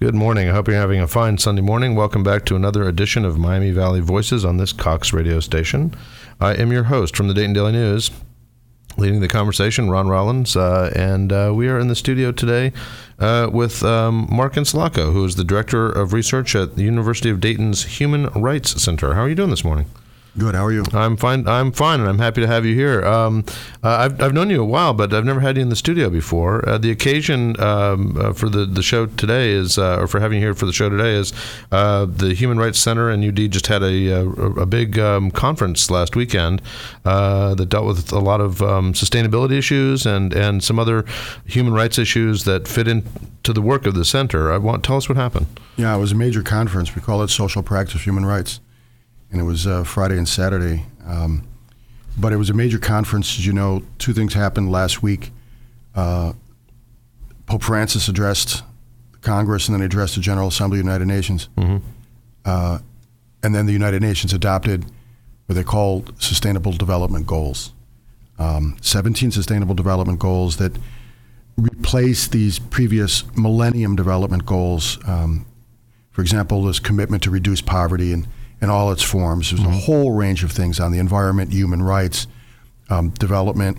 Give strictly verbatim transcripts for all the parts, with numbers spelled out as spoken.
Good morning. I hope you're having a fine Sunday morning. Welcome back to another edition of Miami Valley Voices on this Cox radio station. I am your host from the Dayton Daily News, leading the conversation, Ron Rollins, uh, and uh, we are in the studio today uh, with um, Mark Insulaco, who is the Director of Research at the University of Dayton's Human Rights Center. How are you doing this morning? Good. How are you? I'm fine. I'm fine, and I'm happy to have you here. Um, uh, I've I've known you a while, but I've never had you in the studio before. Uh, the occasion um, uh, for the, the show today is, uh, or for having you here for the show today is, uh, the Human Rights Center and U D just had a a, a big um, conference last weekend uh, that dealt with a lot of um, sustainability issues and, and some other human rights issues that fit into the work of the center. I want tell us what happened. Yeah, it was a major conference. We call it Social Practice Human Rights. And it was uh, Friday and Saturday. Um, but it was a major conference. As you know, two things happened last week. Uh, Pope Francis addressed Congress and then addressed the General Assembly of the United Nations. Mm-hmm. Uh, and then the United Nations adopted what they called Sustainable Development Goals. Um, seventeen Sustainable Development Goals that replace these previous Millennium Development Goals. Um, for example, this commitment to reduce poverty and in all its forms. There's mm-hmm. a whole range of things on the environment, human rights, um, development.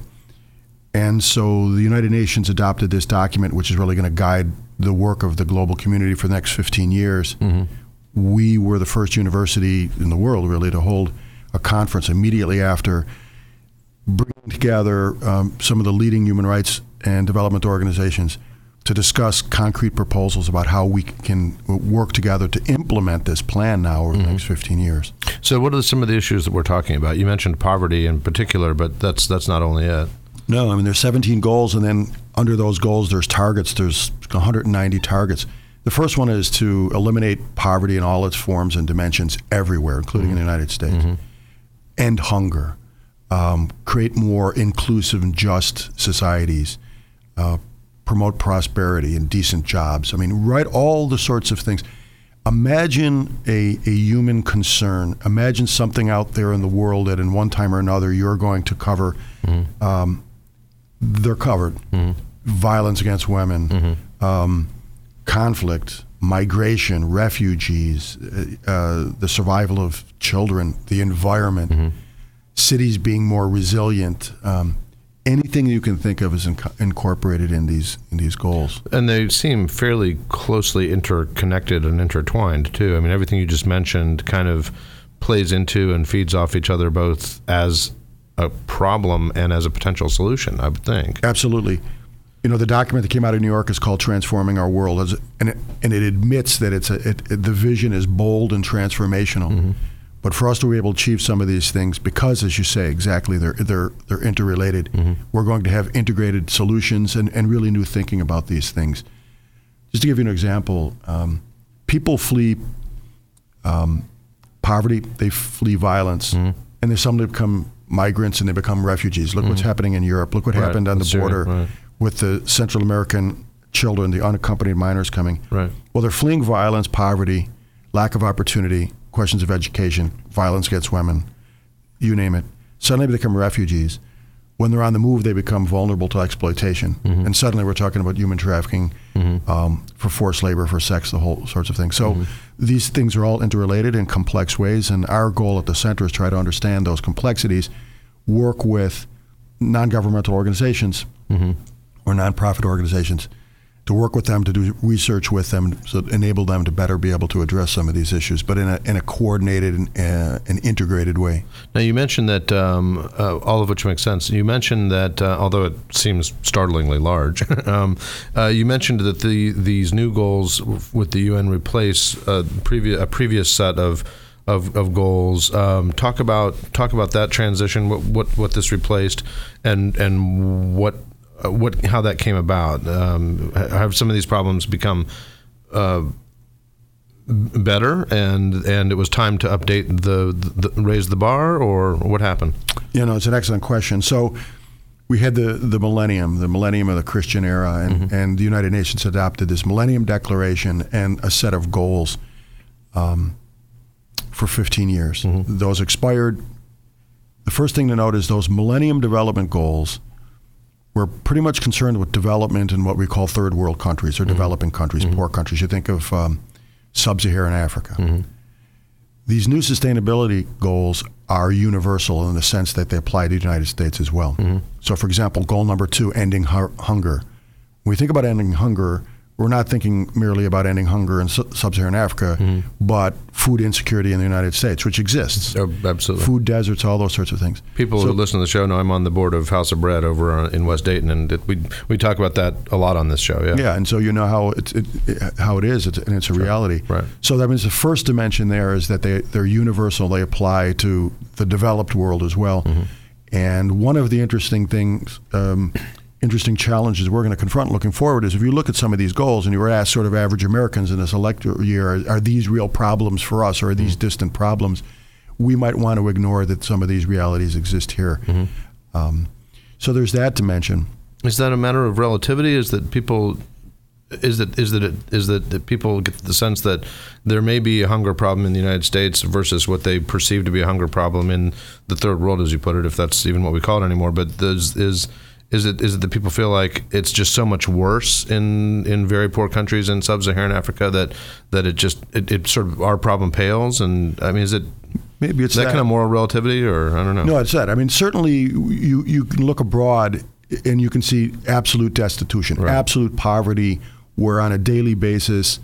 And so the United Nations adopted this document, which is really going to guide the work of the global community for the next fifteen years. Mm-hmm. We were the first university in the world, really, to hold a conference immediately after, bringing together um, some of the leading human rights and development organizations to discuss concrete proposals about how we can work together to implement this plan now over mm-hmm. the next fifteen years. So what are some of the issues that we're talking about? You mentioned poverty in particular, but that's that's not only it. No, I mean, there's seventeen goals, and then under those goals, there's targets. There's one hundred ninety targets. The first one is to eliminate poverty in all its forms and dimensions everywhere, including mm-hmm. in the United States. Mm-hmm. End hunger. Um, create more inclusive and just societies. Uh, promote prosperity and decent jobs. I mean, write all the sorts of things. Imagine a, a human concern. Imagine something out there in the world that in one time or another you're going to cover. Mm-hmm. Um, they're covered. Mm-hmm. Violence against women, mm-hmm. um, conflict, migration, refugees, uh, the survival of children, the environment, mm-hmm. cities being more resilient. Um, Anything you can think of is inc- incorporated in these in these goals. And they seem fairly closely interconnected and intertwined, too. I mean, everything you just mentioned kind of plays into and feeds off each other, both as a problem and as a potential solution, I would think. Absolutely. You know, the document that came out of New York is called Transforming Our World, and it, and it admits that it's a, it, it, the vision is bold and transformational. Mm-hmm. But for us to be able to achieve some of these things, because, as you say, exactly, they're they're they're interrelated, mm-hmm. we're going to have integrated solutions and, and really new thinking about these things. Just to give you an example, um, people flee um, poverty, they flee violence, mm-hmm. and they suddenly become migrants and they become refugees. Look mm-hmm. what's happening in Europe. Look what right. happened on the Syria, border right. with the Central American children, the unaccompanied minors coming. Right. Well, they're fleeing violence, poverty, lack of opportunity, questions of education, violence against women, you name it. Suddenly they become refugees. When they're on the move, they become vulnerable to exploitation. Mm-hmm. And suddenly we're talking about human trafficking, mm-hmm. um, for forced labor, for sex, the whole sorts of things. So mm-hmm. these things are all interrelated in complex ways, and our goal at the center is try to understand those complexities, work with non-governmental organizations mm-hmm. or nonprofit organizations to work with them, to do research with them, so enable them to better be able to address some of these issues, but in a in a coordinated and, uh, and integrated way. Now, you mentioned that, um, uh, all of which makes sense. You mentioned that, uh, although it seems startlingly large, um, uh, you mentioned that the these new goals with the U N replace a previous a previous set of of, of goals. Um, talk about talk about that transition. What what, what this replaced, and and what. What, how that came about? Um, have some of these problems become uh, better, and and it was time to update the, the raise the bar, or what happened? You know, it's an excellent question. So we had the, the millennium, the millennium of the Christian era, and, mm-hmm. and the United Nations adopted this Millennium Declaration and a set of goals um, for fifteen years. Mm-hmm. Those expired. The first thing to note is those Millennium Development Goals we're pretty much concerned with development in what we call third world countries or mm-hmm. developing countries, mm-hmm. poor countries. You think of um, sub-Saharan Africa. Mm-hmm. These new sustainability goals are universal in the sense that they apply to the United States as well. Mm-hmm. So, for example, goal number two, ending hu- hunger. When we think about ending hunger, we're not thinking merely about ending hunger in su- sub-Saharan Africa, mm-hmm. but food insecurity in the United States, which exists. Oh, absolutely. Food deserts, all those sorts of things. People so, who listen to the show know I'm on the board of House of Bread over in West Dayton, and it, we we talk about that a lot on this show. Yeah, yeah, and so you know how it, it, it how it is, it's, and it's a sure. reality. Right. So that means the first dimension there is that they they're universal. They apply to the developed world as well. Mm-hmm. And one of the interesting things. Um, interesting challenges we're going to confront looking forward is if you look at some of these goals and you were asked sort of average Americans in this electoral year, are, are these real problems for us or are these mm-hmm. distant problems? We might want to ignore that some of these realities exist here. Mm-hmm. Um, so there's that dimension. Is that a matter of relativity? Is that people, is that is that it, is that, that people get the sense that there may be a hunger problem in the United States versus what they perceive to be a hunger problem in the third world, as you put it, if that's even what we call it anymore? But there's, is Is it is it that people feel like it's just so much worse in, in very poor countries in sub-Saharan Africa that that it just it, it sort of our problem pales? And I mean, is it maybe it's that, that kind of moral relativity, or I don't know? No, it's that. I mean, certainly you you can look abroad and you can see absolute destitution, right. absolute poverty, where on a daily basis,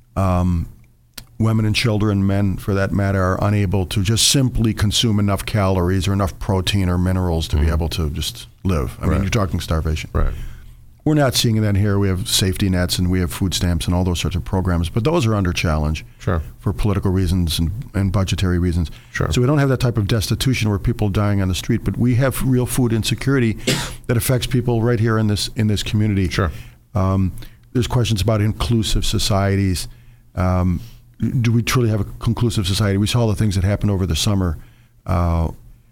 um, women and children, men for that matter, are unable to just simply consume enough calories or enough protein or minerals to mm. be able to just live. I right. mean, you're talking starvation. Right. We're not seeing that here. We have safety nets and we have food stamps and all those sorts of programs, but those are under challenge sure. for political reasons and, and budgetary reasons. Sure. So we don't have that type of destitution where people are dying on the street, but we have real food insecurity that affects people right here in this in this community. Sure. Um, there's questions about inclusive societies. Um, Do we truly have a conclusive society? We saw the things that happened over the summer. Uh,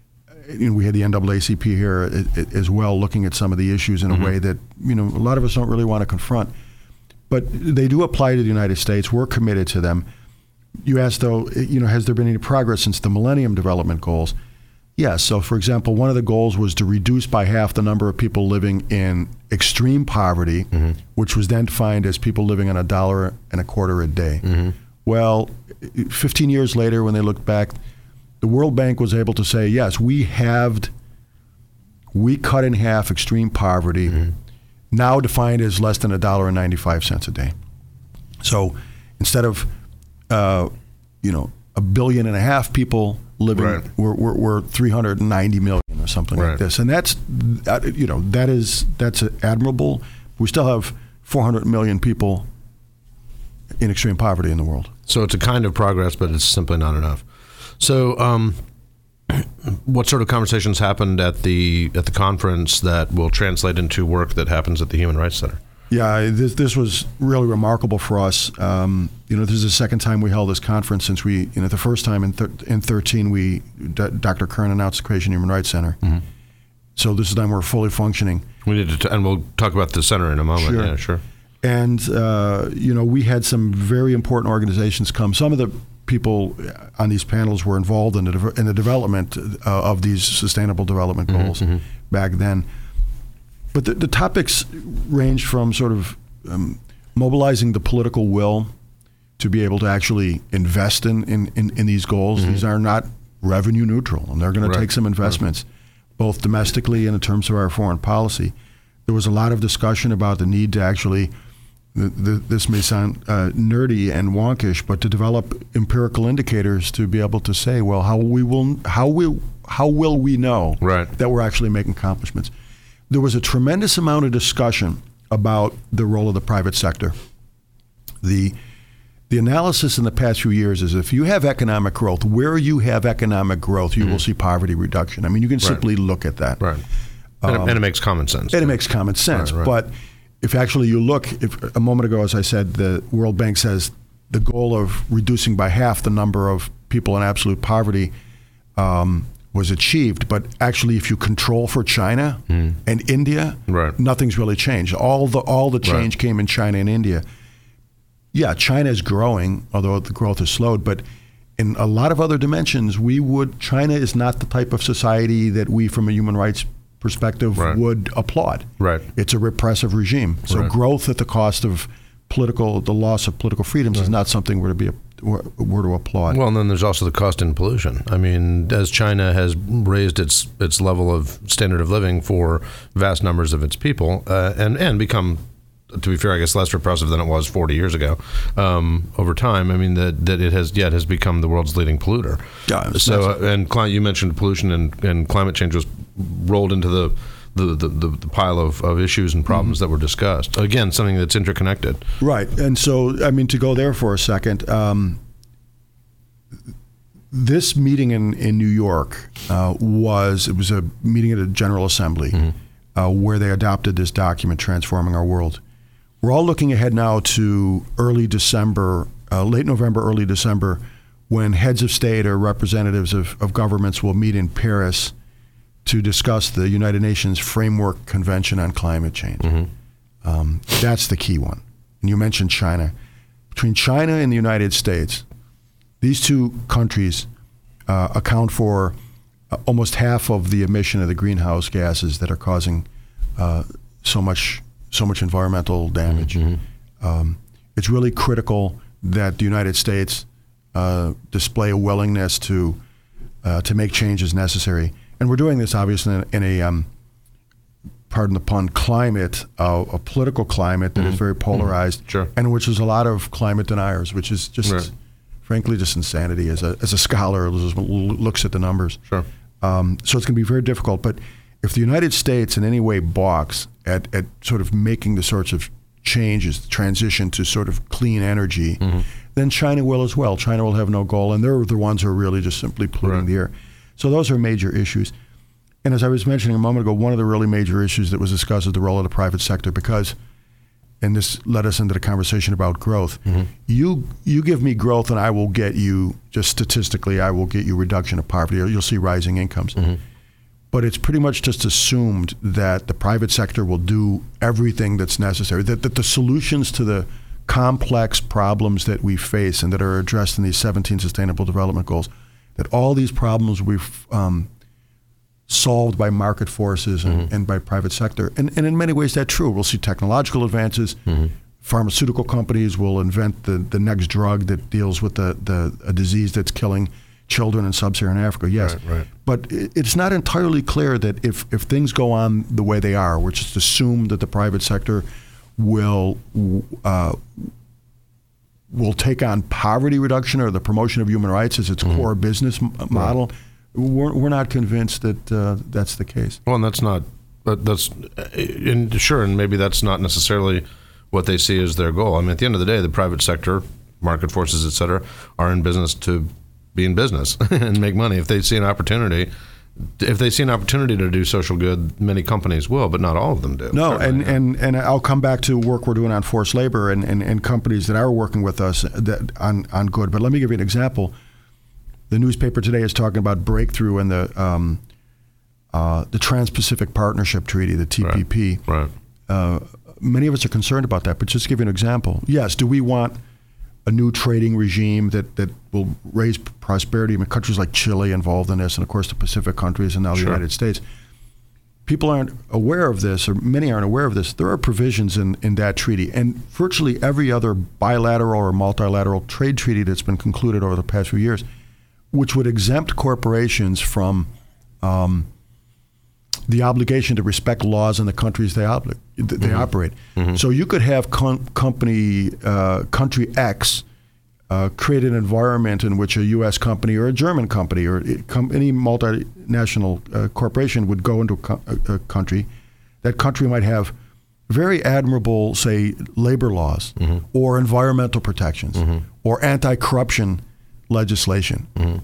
you know, we had the N double A C P here as well, looking at some of the issues in mm-hmm. a way that you know a lot of us don't really want to confront. But they do apply to the United States. We're committed to them. You asked, though, you know, has there been any progress since the Millennium Development Goals? Yes. So, for example, one of the goals was to reduce by half the number of people living in extreme poverty, mm-hmm. which was then defined as people living on a dollar and a quarter a day. Mm-hmm. Well, fifteen years later, when they looked back, the World Bank was able to say, yes, we halved, we cut in half extreme poverty, mm-hmm. now defined as less than a dollar and ninety-five cents a day. So instead of, uh, you know, a billion and a half people living, right. we're, we're, we're three hundred ninety million or something right. like this. And that's, you know, that is, that's admirable. We still have four hundred million people in extreme poverty in the world. So it's a kind of progress, but it's simply not enough. So um, what sort of conversations happened at the at the conference that will translate into work that happens at the Human Rights Center? Yeah, this this was really remarkable for us. Um, you know, this is the second time we held this conference since we, you know, the first time in thir- in thirteen, we D- Doctor Kern announced the creation of the Human Rights Center. Mm-hmm. So this time we're fully functioning. We need to, t- and we'll talk about the center in a moment. Sure. Yeah, sure. And, uh, you know, we had some very important organizations come. Some of the people on these panels were involved in the, de- in the development uh, of these sustainable development goals mm-hmm. back then. But the, the topics ranged from sort of um, mobilizing the political will to be able to actually invest in, in, in, in these goals. Mm-hmm. These are not revenue neutral, and they're going right. to take some investments, right. both domestically and in terms of our foreign policy. There was a lot of discussion about the need to actually, the, the, this may sound uh, nerdy and wonkish, but to develop empirical indicators to be able to say, well, how we will, how we, how will we know right. that we're actually making accomplishments? There was a tremendous amount of discussion about the role of the private sector. The the analysis in the past few years is if you have economic growth, where you have economic growth, you mm-hmm. will see poverty reduction. I mean, you can right. simply look at that. Right. And, um, it, and it makes common sense. And it makes common sense. Right, right. But if actually you look, if a moment ago, as I said, the World Bank says the goal of reducing by half the number of people in absolute poverty um, was achieved. But actually, if you control for China mm. and India, right. nothing's really changed. All the all the change right. came in China and India. Yeah, China is growing, although the growth has slowed. But in a lot of other dimensions, we would China is not the type of society that we, from a human rights perspective Right. would applaud. Right. It's a repressive regime. So Right. growth at the cost of political, the loss of political freedoms Right. is not something we're to be we're, we're to applaud. Well, and then there's also the cost in pollution. I mean, as China has raised its its level of standard of living for vast numbers of its people, uh, and and become, to be fair, I guess less repressive than it was forty years ago. Um, over time, I mean that that it has yet has become the world's leading polluter. Yeah, it's- So, that's- uh, and cli- you mentioned pollution and, and climate change was rolled into the. The, the, the, the pile of, of issues and problems Mm-hmm. that were discussed. Again, something that's interconnected. Right. And so, I mean, to go there for a second, um, this meeting in, in New York uh, was, it was a meeting at a General Assembly Mm-hmm. uh, where they adopted this document, Transforming Our World. We're all looking ahead now to early December, uh, late November, early December, when heads of state or representatives of, of governments will meet in Paris to discuss the United Nations Framework Convention on Climate Change. Mm-hmm. Um, that's the key one. And you mentioned China. Between China and the United States, these two countries uh, account for uh, almost half of the emission of the greenhouse gases that are causing uh, so much so much environmental damage. Mm-hmm. Um, it's really critical that the United States uh, display a willingness to uh, to make changes necessary. And we're doing this obviously in, in a, um, pardon the pun, climate, uh, a political climate that mm-hmm. is very polarized, mm-hmm. sure. and in which there's a lot of climate deniers, which is just, right. frankly, just insanity as a as a scholar who looks at the numbers. Sure. Um, so it's going to be very difficult. But if the United States in any way balks at, at sort of making the sorts of changes, the transition to sort of clean energy, mm-hmm. then China will as well. China will have no goal, and they're the ones who are really just simply polluting right. the air. So those are major issues. And as I was mentioning a moment ago, one of the really major issues that was discussed is the role of the private sector because, and this led us into the conversation about growth, mm-hmm. you you give me growth and I will get you, just statistically, I will get you reduction of poverty. You'll see rising incomes. Mm-hmm. But it's pretty much just assumed that the private sector will do everything that's necessary, that, that the solutions to the complex problems that we face and that are addressed in these seventeen Sustainable Development Goals, that all these problems we've um, solved by market forces and, mm-hmm. and by private sector. And, and in many ways that's true. We'll see technological advances. Mm-hmm. Pharmaceutical companies will invent the, the next drug that deals with the, the a disease that's killing children in sub-Saharan Africa, yes. Right, right. But it, it's not entirely clear that if, if things go on the way they are, which is assumed that the private sector will uh, will take on poverty reduction or the promotion of human rights as its mm-hmm. core business m- model, right. we're, we're not convinced that uh, that's the case. Well, and that's not, but that's, and sure, and maybe that's not necessarily what they see as their goal. I mean, at the end of the day, the private sector, market forces, et cetera, are in business to be in business and make money. If they see an opportunity, if they see an opportunity to do social good, many companies will, but not all of them do. No, certainly. and, and, and I'll come back to work we're doing on forced labor and, and, and companies that are working with us that on, on good. But let me give you an example. The newspaper today is talking about breakthrough in the um, uh, the Trans-Pacific Partnership Treaty, the T P P. Right. right. Uh, many of us are concerned about that, but just to give you an example. Yes, do we want a new trading regime that, that will raise prosperity? I mean, countries like Chile involved in this, and of course the Pacific countries, and now the sure. United States. People aren't aware of this, or many aren't aware of this. There are provisions in, in that treaty, and virtually every other bilateral or multilateral trade treaty that's been concluded over the past few years, which would exempt corporations from um, the obligation to respect laws in the countries they, obli- they mm-hmm. operate. Mm-hmm. So you could have com- company uh, country X uh, create an environment in which a U S company or a German company or it, com- any multinational uh, corporation would go into a, co- a, a country. That country might have very admirable, say, labor laws mm-hmm. or environmental protections mm-hmm. or anti-corruption legislation. Mm-hmm.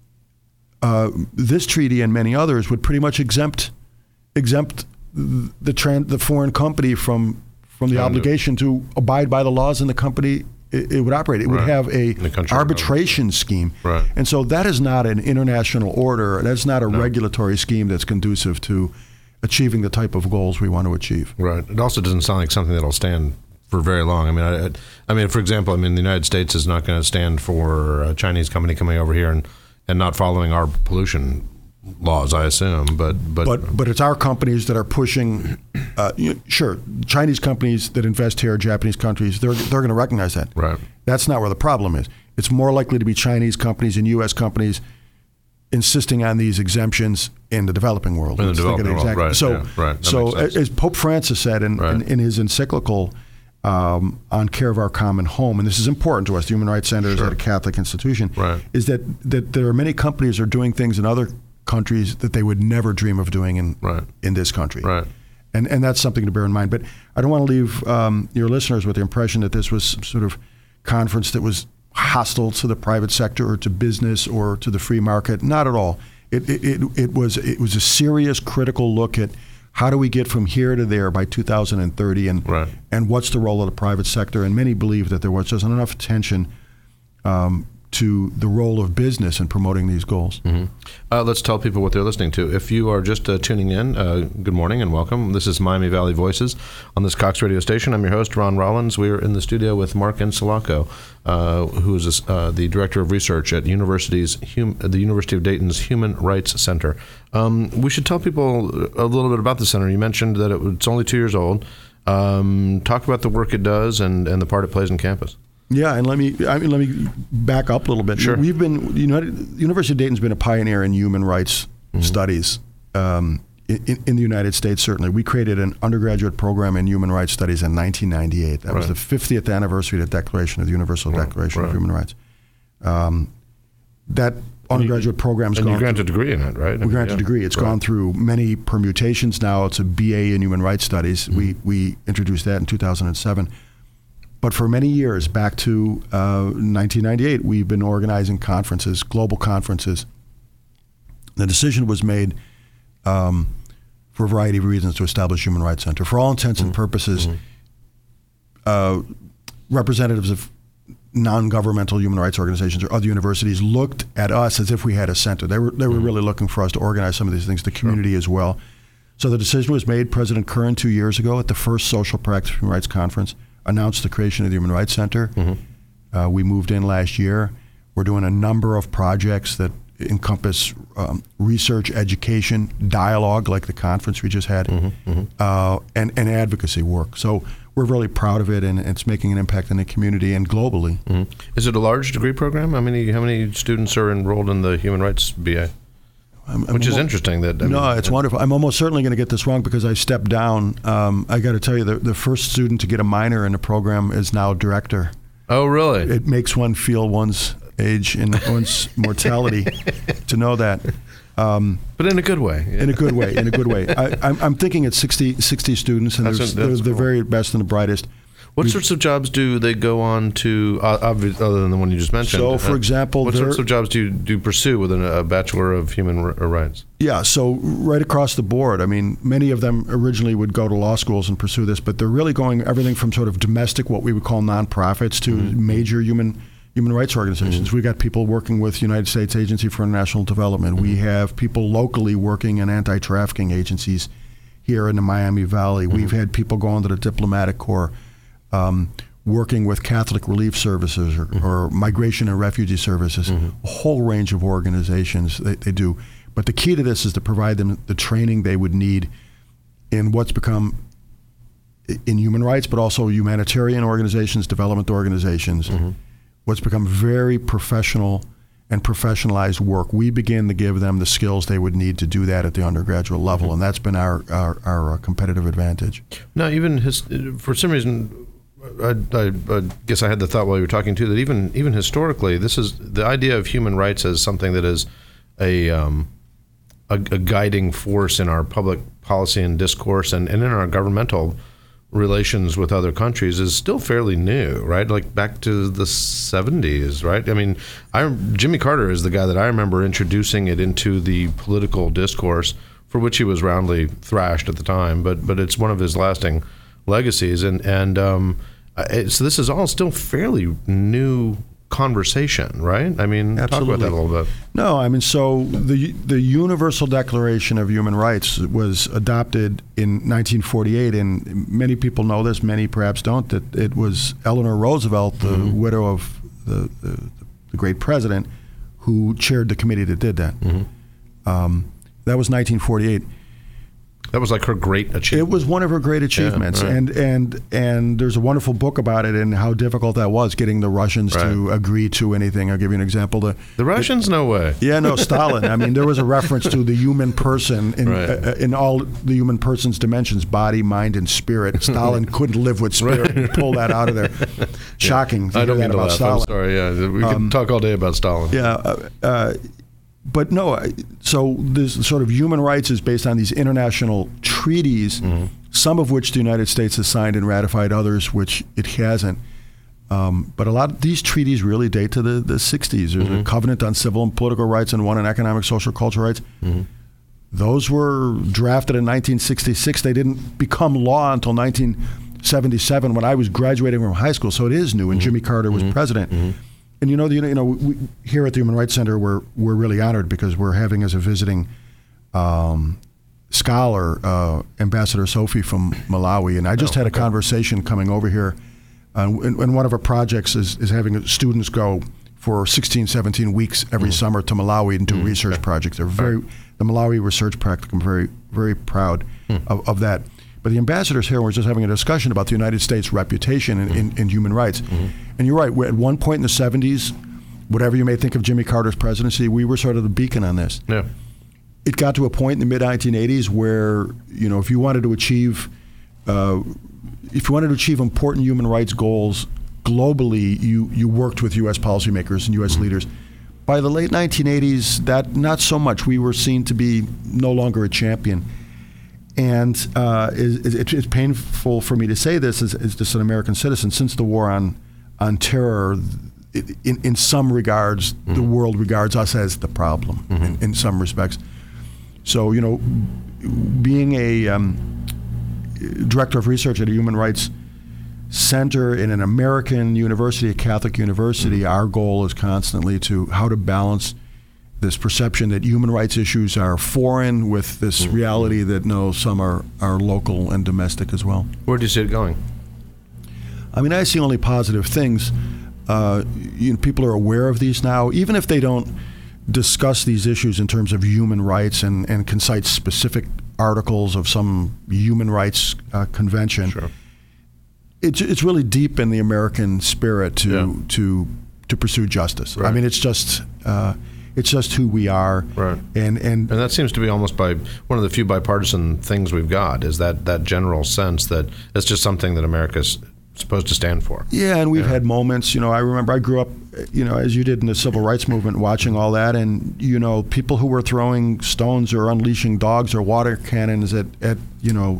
Uh, this treaty and many others would pretty much exempt exempt the tran- the foreign company from from the obligation to abide by the laws in the company it, it would operate. It right. would have a arbitration scheme. Right. And so that is not an international order. That's not a no. regulatory scheme that's conducive to achieving the type of goals we want to achieve. Right. It also doesn't sound like something that'll stand for very long. I mean, I, I mean, for example, I mean, the United States is not going to stand for a Chinese company coming over here and, and not following our pollution laws, I assume, but but But but it's our companies that are pushing. Uh, you know, sure, Chinese companies that invest here, Japanese countries, they're they're going to recognize that. Right. That's not where the problem is. It's more likely to be Chinese companies and U S companies insisting on these exemptions in the developing world. In the Let's think of developing world, exact- right, So, yeah, right. That so makes sense. as Pope Francis said in, Right. in, in his encyclical um, on care of our common home, and this is important to us, the Human Rights Center is Sure. at a Catholic institution, Right. is that, that there are many companies are doing things in other countries that they would never dream of doing in Right. in this country. Right. And and that's something to bear in mind. But I don't want to leave um, your listeners with the impression that this was some sort of conference that was hostile to the private sector or to business or to the free market. Not at all. It it, it, it was it was a serious, critical look at how do we get from here to there by two thousand thirty, and Right. and what's the role of the private sector. And many believe that there was just enough attention um, to the role of business in promoting these goals. Mm-hmm. Uh, let's tell people what they're listening to. If you are just uh, tuning in, uh, good morning and welcome. This is Miami Valley Voices on this Cox radio station. I'm your host, Ron Rollins. We are in the studio with Mark Insulaco, uh, who is uh, the Director of Research at University's hum- the University of Dayton's Human Rights Center. Um, we should tell people a little bit about the center. You mentioned that it, it's only two years old. Um, talk about the work it does and, and the part it plays in campus. Yeah, and let me I mean, let me back up a little bit. Sure. We've been United University of Dayton's been a pioneer in human rights mm-hmm. studies um, in, in the United States. Certainly, we created an undergraduate program in human rights studies in nineteen ninety-eight. That right. was the fiftieth anniversary of the Declaration of the Universal right. Declaration right. of Human Rights. Um, that undergraduate program's and gone. you granted a degree in it, right? We granted a yeah. degree. It's right. gone through many permutations now. It's a B A in human rights studies. Mm-hmm. We we introduced that in two thousand seven. But for many years, back to uh, nineteen ninety-eight, we've been organizing conferences, global conferences. The decision was made um, for a variety of reasons to establish Human Rights Center. For all intents mm-hmm. and purposes, mm-hmm. uh, representatives of non-governmental human rights organizations or other universities looked at us as if we had a center. They were they were mm-hmm. really looking for us to organize some of these things, the community sure. as well. So the decision was made. President Curran, two years ago, at the first Social Practice Human Rights Conference, announced the creation of the Human Rights Center. Mm-hmm. Uh, we moved in last year. We're doing a number of projects that encompass um, research, education, dialogue, like the conference we just had, mm-hmm. Mm-hmm. Uh, and, and advocacy work. So we're really proud of it, and it's making an impact in the community and globally. Mm-hmm. Is it a large degree program? How many how many students are enrolled in the Human Rights B A? I'm, I'm Which is almost, interesting. That I no, mean, it's wonderful. I'm almost certainly going to get this wrong because I stepped down. Um, I got to tell you, the, the first student to get a minor in the program is now director. Oh, really? It makes one feel one's age and one's mortality to know that. Um, but in a good way. Yeah. In a good way. In a good way. I, I'm, I'm thinking it's sixty, sixty students, and that's there's, a, that's they're cool. the very best and the brightest. What We've, sorts of jobs do they go on to, uh, other than the one you just mentioned? So, for uh, example, what sorts of jobs do you, do you pursue with a, a Bachelor of Human Rights? Yeah, so right across the board. I mean, many of them originally would go to law schools and pursue this, but they're really going everything from sort of domestic, what we would call nonprofits, to mm-hmm. major human human rights organizations. Mm-hmm. We got people working with United States Agency for International Development. Mm-hmm. We have people locally working in anti-trafficking agencies here in the Miami Valley. Mm-hmm. We've had people going to the diplomatic corps. Um, working with Catholic Relief Services or, mm-hmm. or Migration and Refugee Services, mm-hmm. a whole range of organizations they, they do. But the key to this is to provide them the training they would need in what's become, in human rights, but also humanitarian organizations, development organizations, mm-hmm. what's become very professional and professionalized work. We begin to give them the skills they would need to do that at the undergraduate level, mm-hmm. and that's been our, our, our competitive advantage. Now, even his, for some reason, I, I, I guess I had the thought while you were talking too that even even historically, this is the idea of human rights as something that is a um, a, a guiding force in our public policy and discourse and, and in our governmental relations with other countries is still fairly new, right? Like back to the seventies, right? I mean, I Jimmy Carter is the guy that I remember introducing it into the political discourse, for which he was roundly thrashed at the time, but but it's one of his lasting legacies, and and um, so this is all still fairly new conversation, right? I mean, Absolutely. Talk about that a little bit. No, I mean, so the the Universal Declaration of Human Rights was adopted in nineteen forty-eight, and many people know this, many perhaps don't, that it was Eleanor Roosevelt, the mm-hmm. widow of the, the, the great president, who chaired the committee that did that. Mm-hmm. Um, That was nineteen forty-eight. That was like her great achievement. It was one of her great achievements, yeah, right. and and and there's a wonderful book about it and how difficult that was, getting the Russians right. to agree to anything. I'll give you an example. The, the Russians, it, no way. Yeah, no, Stalin. I mean, there was a reference to the human person in right. uh, in all the human person's dimensions: body, mind, and spirit. Stalin couldn't live with spirit. Right. Pull that out of there. Shocking. Yeah. I don't mean to about laugh. Stalin. I'm sorry. Yeah, we can um, talk all day about Stalin. Yeah. Uh, uh, But no, so this sort of human rights is based on these international treaties, mm-hmm. some of which the United States has signed and ratified, others which it hasn't. Um, but a lot of these treaties really date to the, the sixties. There's mm-hmm. a Covenant on Civil and Political Rights and one on Economic, Social, Cultural Rights. Mm-hmm. Those were drafted in nineteen sixty-six. They didn't become law until nineteen seventy-seven when I was graduating from high school. So it is new, and mm-hmm. Jimmy Carter was mm-hmm. president. Mm-hmm. And you know, you know, you know we, here at the Human Rights Center, we're we're really honored because we're having as a visiting um, scholar uh, Ambassador Sophie from Malawi, and I just oh, had a okay. conversation coming over here. Uh, and, and one of our projects is is having students go for sixteen, seventeen weeks every mm. summer to Malawi and do mm. research okay. projects. They're very right. the Malawi Research Practicum. Very very proud mm. of, of that. But the ambassador's here, and we're just having a discussion about the United States' reputation in, in, in human rights. Mm-hmm. And you're right, we're at one point in the seventies, whatever you may think of Jimmy Carter's presidency, we were sort of the beacon on this. Yeah. It got to a point in the mid nineteen eighties where, you know, if you wanted to achieve, uh, if you wanted to achieve important human rights goals globally, you, you worked with U S policymakers and U S mm-hmm. leaders. By the late nineteen eighties, that not so much. We were seen to be no longer a champion. And uh, it, it, it's painful for me to say this as, as just an American citizen. Since the war on on terror, it, in, in some regards, mm-hmm. the world regards us as the problem mm-hmm. in, in some respects. So, you know, being a um, director of research at a human rights center in an American university, a Catholic university, mm-hmm. our goal is constantly to how to balance this perception that human rights issues are foreign with this mm-hmm. reality that no, some are, are local and domestic as well. Where do you see it going? I mean, I see only positive things. Uh, you know, people are aware of these now, even if they don't discuss these issues in terms of human rights and, and can cite specific articles of some human rights uh, convention. Sure. It's it's really deep in the American spirit to yeah. to to pursue justice. Right. I mean, it's just. Uh, It's just who we are, right? And and and that seems to be almost by one of the few bipartisan things we've got is that that general sense that it's just something that America's supposed to stand for. Yeah, and we've yeah. had moments. You know, I remember I grew up, you know, as you did in the civil rights movement, watching all that, and you know, people who were throwing stones or unleashing dogs or water cannons at at you know.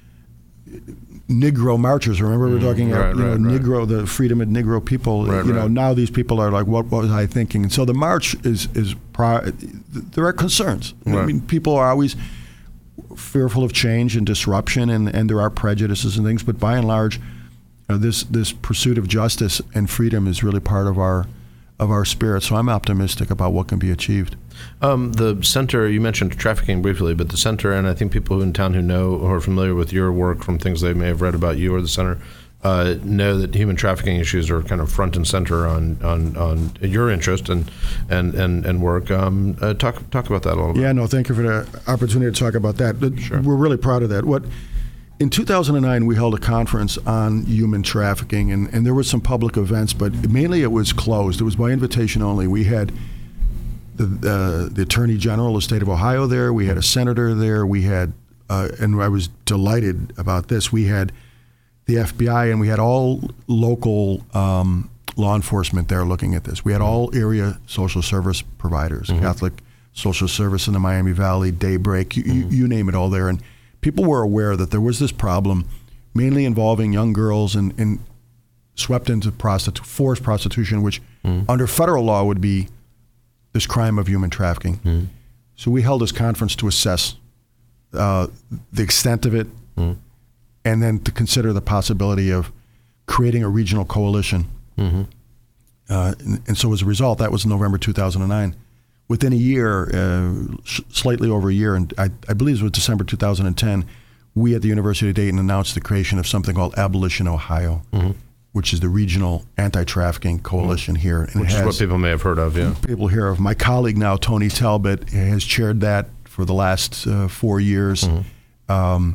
Negro marchers. Remember we were talking mm, about right, you know, right, Negro, right. the freedom of Negro people. Right, you know, right. now these people are like, what, what was I thinking? And so the march is is pri- there are concerns. Right. I mean, people are always fearful of change and disruption, and, and there are prejudices and things. But by and large, uh, this this pursuit of justice and freedom is really part of our of our spirit. So I'm optimistic about what can be achieved. Um, the center, you mentioned trafficking briefly, but the center, and I think people in town who know or are familiar with your work from things they may have read about you or the center, uh, know that human trafficking issues are kind of front and center on on, on your interest and and and, and work. Um, uh, talk talk about that a little bit. Yeah, no, thank you for the opportunity to talk about that. Sure. We're really proud of that. What in two thousand nine, we held a conference on human trafficking, and, and there were some public events, but mainly it was closed. It was by invitation only. We had the uh, the Attorney General of the state of Ohio there. We had a senator there. We had, uh, and I was delighted about this, we had the F B I, and we had all local um, law enforcement there looking at this. We had all area social service providers, mm-hmm. Catholic Social Service in the Miami Valley, Daybreak, you, mm-hmm. you, you name it, all there. And people were aware that there was this problem, mainly involving young girls and, and swept into prostitu- forced prostitution, which mm. under federal law would be this crime of human trafficking. Mm. So we held this conference to assess uh, the extent of it, mm. and then to consider the possibility of creating a regional coalition. Mm-hmm. Uh, and, and so as a result, that was November two thousand nine. Within a year, uh, sh- slightly over a year, and I, I believe it was December two thousand ten, we at the University of Dayton announced the creation of something called Abolition Ohio, mm-hmm. which is the regional anti-trafficking coalition mm-hmm. here. And which is what people may have heard of, yeah. People hear of. My colleague now, Tony Talbot, has chaired that for for the last uh, four years. Mm-hmm. Um,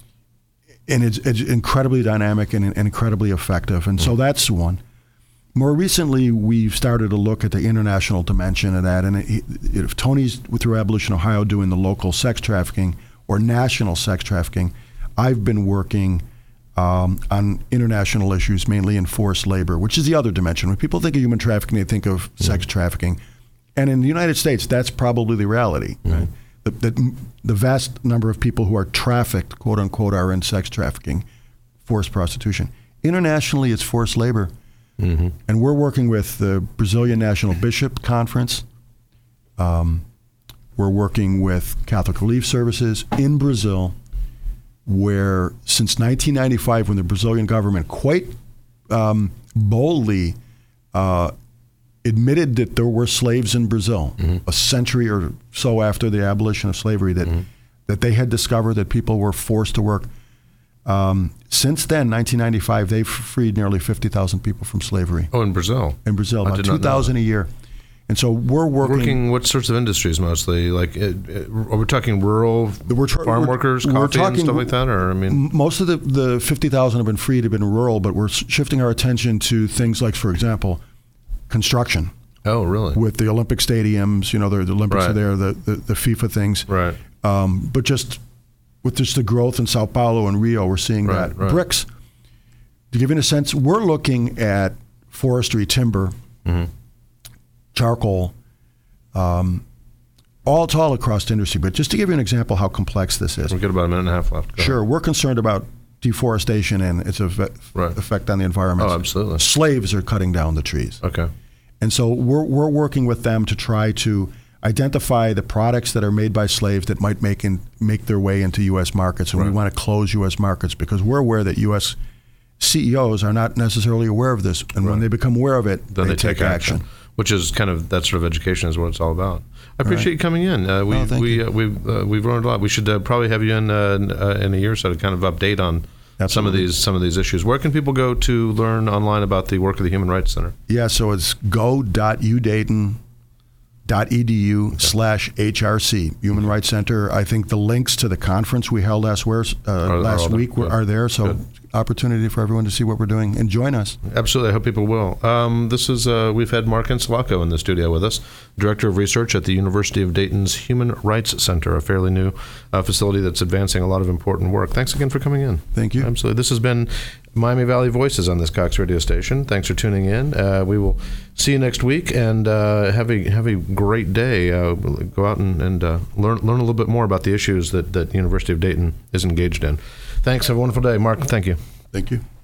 and it's, it's incredibly dynamic and, and incredibly effective. And mm-hmm. so that's one. More recently, we've started to look at the international dimension of that. And it, if Tony's, through Abolition Ohio, doing the local sex trafficking or national sex trafficking, I've been working um, on international issues, mainly in forced labor, which is the other dimension. When people think of human trafficking, they think of mm-hmm. sex trafficking. And in the United States, that's probably the reality. Mm-hmm. Right? The, the, the vast number of people who are trafficked, quote unquote, are in sex trafficking, forced prostitution. Internationally, it's forced labor. Mm-hmm. And we're working with the Brazilian National Bishop Conference. Um, we're working with Catholic Relief Services in Brazil, where since nineteen ninety-five, when the Brazilian government quite um, boldly uh, admitted that there were slaves in Brazil, mm-hmm. a century or so after the abolition of slavery, that mm-hmm. that they had discovered that people were forced to work. Um, since then, nineteen ninety-five, they've freed nearly fifty thousand people from slavery. Oh, in Brazil? In Brazil, about two thousand a year. And so we're working... Working what sorts of industries mostly? Like, it, it, are we talking rural we're tra- farm we're, workers, we're coffee talking, and stuff like that? Or I mean, most of the, the fifty thousand have been freed, have been rural, but we're shifting our attention to things like, for example, construction. Oh, really? With the Olympic stadiums, you know, the, the Olympics right. are there, the, the, the FIFA things. Right. Um, but just... with just the growth in Sao Paulo and Rio, we're seeing right, that. Right. Bricks, to give you a sense, we're looking at forestry, timber, mm-hmm. charcoal, um, all, all across the industry. But just to give you an example how complex this is. We've got about a minute and a half left. Go sure. ahead. We're concerned about deforestation and its effect, right. effect on the environment. Oh, absolutely. Slaves are cutting down the trees. Okay. And so we're we're working with them to try to identify the products that are made by slaves that might make in, make their way into U S markets, and right. we want to close U S markets because we're aware that U S C E Os are not necessarily aware of this, and right. when they become aware of it, then they, they take, take action. action. Which is kind of that sort of education is what it's all about. I appreciate right. you coming in. Uh, we oh, thank we you. uh, we've uh, we've learned a lot. We should uh, probably have you in uh, in, uh, in a year or so to kind of update on Absolutely. some of these some of these issues. Where can people go to learn online about the work of the Human Rights Center? Yeah, so it's go dot u dayton dot e d u okay. slash H R C, Human Rights Center. I think the links to the conference we held last, uh, are, last are week were, are there, so Good. opportunity for everyone to see what we're doing and join us. Absolutely, I hope people will. Um, this is uh, we've had Mark Insulaco in the studio with us, Director of Research at the University of Dayton's Human Rights Center, a fairly new uh, facility that's advancing a lot of important work. Thanks again for coming in. Thank you. Absolutely. This has been Miami Valley Voices on this Cox radio station. Thanks for tuning in. Uh, we will see you next week, and uh, have a have a great day. Uh, go out and, and uh, learn learn a little bit more about the issues that that University of Dayton is engaged in. Thanks. Have a wonderful day, Mark. Thank you. Thank you.